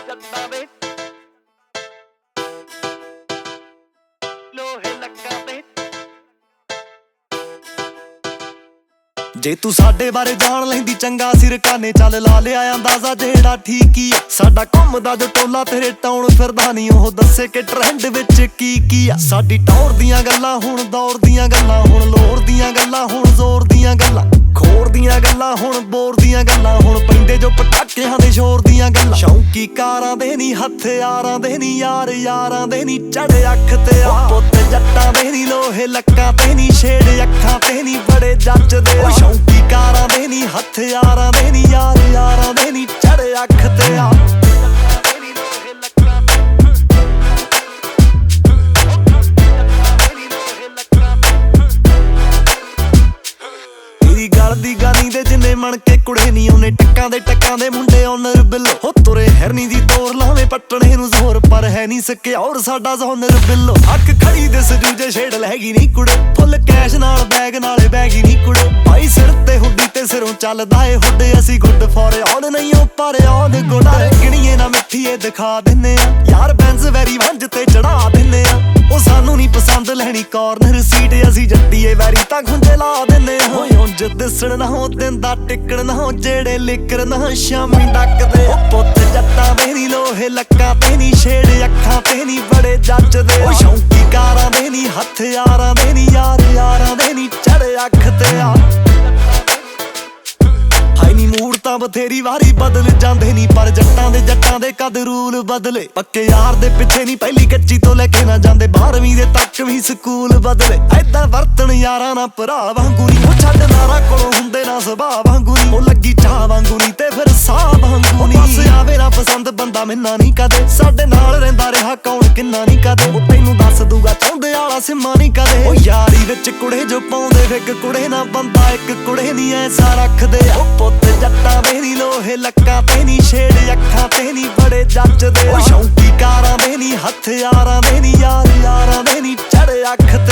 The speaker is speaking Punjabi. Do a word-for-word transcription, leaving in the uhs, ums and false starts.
ਜੱਟਾਂ ਦੇ ਲੋਹੇ ਲੱਕਾਂ ਤੇ। ਜੇ ਤੂੰ ਸਾਡੇ ਬਾਰੇ ਜਾਣ ਲੈਂਦੀ ਚੰਗਾ ਸਿਰਕਾਨੇ ਚੱਲ ਲਾ ਲਿਆ ਅੰਦਾਜ਼ਾ ਜਿਹੜਾ ਠੀਕ ਹੀ ਆ। ਸਾਡਾ ਘੁੰਮਦਾ ਜੋ ਟੋਲਾ ਤੇਰੇ ਟਾਉਣ ਫਿਰਦਾ ਨਹੀਂ ਉਹ ਦੱਸੇ ਕਿ ਟ੍ਰੈਂਡ ਵਿੱਚ ਕੀ ਕੀ ਆ। ਸਾਡੀ ਟੌਰ ਦੀਆਂ ਗੱਲਾਂ ਹੁਣ ਦੌੜ ਦੀਆਂ ਗੱਲਾਂ, ਹੁਣ ਲੋਰ ਦੀਆਂ ਗੱਲਾਂ, ਹੁਣ ਜ਼ੋਰ ਦੀਆਂ ਗੱਲਾਂ, ਖੋਰ ਦੀਆਂ ਗੱਲਾਂ, ਹੁਣ ਬੋਰ ਦੀਆਂ ਗੱਲਾਂ, ਹੁਣ ਪੈਂਦੇ ਜੋ ਪਟਾਕਿਆਂ ਦੇ ਸ਼ੋਰ ਦੀਆਂ ਗੱਲਾਂ। ਸ਼ੌਂਕੀ ਕਾਰਾਂ ਦੇ ਨੀ ਹਥਿਆਰਾਂ ਦੇ ਨੀ ਯਾਰ ਯਾਰਾਂ ਦੇ ਨੀ ਚੜੇ ਅੱਖ ਤੇ ਆ। ਪੁੱਤ ਜੱਟਾਂ ਦੇ ਨੀ ਲੋਹੇ ਲੱਕਾਂ ਤੇ ਨੀ ਛੇੜ ਅੱਖਾਂ ਤੇ ਨੀ ਬੜੇ ਜੱਜਦੇ ਆ। ਸ਼ੌਂਕੀ ਕਾਰਾਂ ਦੇ ਨੀ ਹਥਿਆਰਾਂ ਦੇ ਨੀ ਯਾਰ ਯਾਰਾਂ ਦੇ ਨੀ ਚੜੇ ਅੱਖ ਤੇ ਆ। ਗਲ ਦੀ ਗਾਨੀ ਦੇ ਜਿੰਨੇ ਮਣ ਕੇ ਕੁੜੇ ਨੀ ਉਹਨੇ ਟੱਕਾਂ ਦੇ ਟੱਕਾਂ ਦੇ ਮੁੰਡੇ ਓਨਰ ਬਿੱਲੋ ਹੋ ਤੁਰੇ ਹੈਰਨੀ ਦੀ ਤੋਰ ਲਾਵੇਂ ਪੱਟਣੇ ਨੂੰ ਜ਼ੋਰ ਪਰ ਹੈ ਨੀ ਸਕਿਆ ਔਰ ਸਾਡਾ ਜ਼ੋਨਰ ਬਿੱਲੋ। ਅੱਖ ਖੜੀ ਦੇ ਸਜੂਜੇ ਛੇੜ ਲੈਗੀ ਨੀ ਕੁੜੇ ਫੁੱਲ ਕੈਸ਼ ਨਾਲ ਬੈਗ ਨਾਲੇ ਬੈਗੀ ਨੀ ਕੁੜੇ ਭਾਈ ਸਿਰ ਤੇ ਹੁੱਡੀ ਤੇ ਸਿਰੋਂ ਚੱਲਦਾ ਏ ਹੁੱਡੇ ਅਸੀਂ ਗੁੱਡ ਫੋਰ ਆਨ ਨਹੀਂ ਉਹ ਪਰ ਆਨ ਗੁੱਡ ਗਿਣੀਏ ਨਾ ਮਿੱਠੀਏ ਦਿਖਾ ਦਿੰਨੇ ਆ ਯਾਰ ਬੈਂਸ ਵੈਰੀ ਵੰਜ ਤੇ ਚੜਾ ਦਿੰਨੇ ਆ। ਉਹ ਸਾਨੂੰ ਨੀ ਪਸੰਦ ਲੈਣੀ ਕਾਰਨਰ ਸੀਟ ਅਸੀਂ ਜੱਟੀਏ ਵੈਰੀ ਤਾਂ ਖੁੰਝੇ ਲਾ ਦਿੰਨੇ ਆ। ਹੋਏ ਉਂਝ ਦਿਸਣ ਨਾ ਹੋ ਦਿੰਦਾ ਟਿਕਣ ਨਾ ਹੋ ਜਿਹੜੇ ਲਿਕਰ ਨਾ ਸ਼ਾਮੀ ਡੱਕਦੇ। ਉਹ ਪੁੱਤ ਜੱਟਾਂ ਦੇ ਨੀ ਲੋਹੇ ਲੱਕਾਂ ਤੇ ਨੀ ਛੇੜ ਅੱਖਾਂ ਤੇ ਨੀ ਬੜੇ ਜੱਜਦੇ। ਉਹ ਸ਼ੌਂਕੀ ਕਾਰਾਂ ਦੇ ਨੀ ਹਥਿਆਰਾਂ ਦੇ ਨੀ ਯਾਰ ਯਾਰਾਂ ਦੇ ਨੀ ਚੜੇ ਅੱਖ ਤੇ ਆ। ਹਾਈ ਨੀ ਮੂਡ ਤਾਂ ਬਥੇਰੀ ਵਾਰੀ ਬਦਲ ਜਾਂਦੇ ਨੀ ਪਰ ਜੱਟਾਂ ਦੇ ਜੱਟਾਂ ਦੇ ਕਦ ਰੂਲ ਬਦਲੇ। ਪੱਕੇ ਯਾਰ ਦੇ ਪਿੱਛੇ ਨੀ ਪਹਿਲੀ ਕੱਚੀ ਤੋਂ ਲੈ ਕੇ ਨਾ ਜਾਂਦੇ ਬਾਰਵੀਂ ਦੇ ਤੱਕ ਵੀ ਸਕੂਲ ਬਦਲੇ। ਐਦਾਂ ਵਰਤਣ ਯਾਰਾਂ ਨਾ ਭਰਾ ਵਾਂਗੂ ਨੀ ਉਹ ਛੱਡ ਨਾਰਾ ਕੋਲੋਂ ਹੁੰਦੇ ਨਾ ਸੁਭਾਅ ਵਾਂਗੂ ਨੀ ਉਹ ਲੱਗੀ ਚਾਹ ਵਾਂਗੂ ਨੀ ਤੇ ਫਿਰ ਸਾਹ ਵਾਂਗੂ ਨੀ। ਬਸ ਆਵੇ ਨਾ ਪਸੰਦ ਬੰਦਾ ਮੈਨਾਂ ਨੀ ਕਦੇ ਸਾਡੇ ਨਾਲ ਰਹਿੰਦਾ ਰਿਹਾ ਕੌਣ ਕਿੰਨਾ ਨੀ ਕਦੇ ਉਹ ਤੈਨੂੰ ਦੱਸ ਦੂਗਾ ਚਾਹੁੰਦੇ ਆਲਾ ਸਿੰਮਾ ਨੀ ਕਦੇ। ਉਹ ਯਾਰੀ ਵਿੱਚ ਕੁੜੇ ਜੋ ਪਾਉਂਦੇ ਵਿਕ ਕੁੜੇ ਨਾ ਬੰਦਾ ਇੱਕ ਕੁੜੇ ਨੀ ਐਸਾ ਰੱਖਦੇ। ਉਹ ਪੁੱਤ ਜੱਟਾਂ ਦੇ ਨੀ ਲੋਹੇ ਲੱਕਾਂ ਤੇ ਨੀ ਛੇੜ ਅੱਖਾਂ ਤੇ ਨੀ ਬੜੇ ਜੱਜਦੇ। ਉਹ ਸ਼ੌਂਕੀ ਕਾਰਾਂ ਦੇ ਨੀ ਹਥਿਆਰਾਂ ਦੇ ਨੀ ਯਾਰ ਯਾਰਾਂ ਦੇ ਨੀ ਚੜੇ ਅੱਖ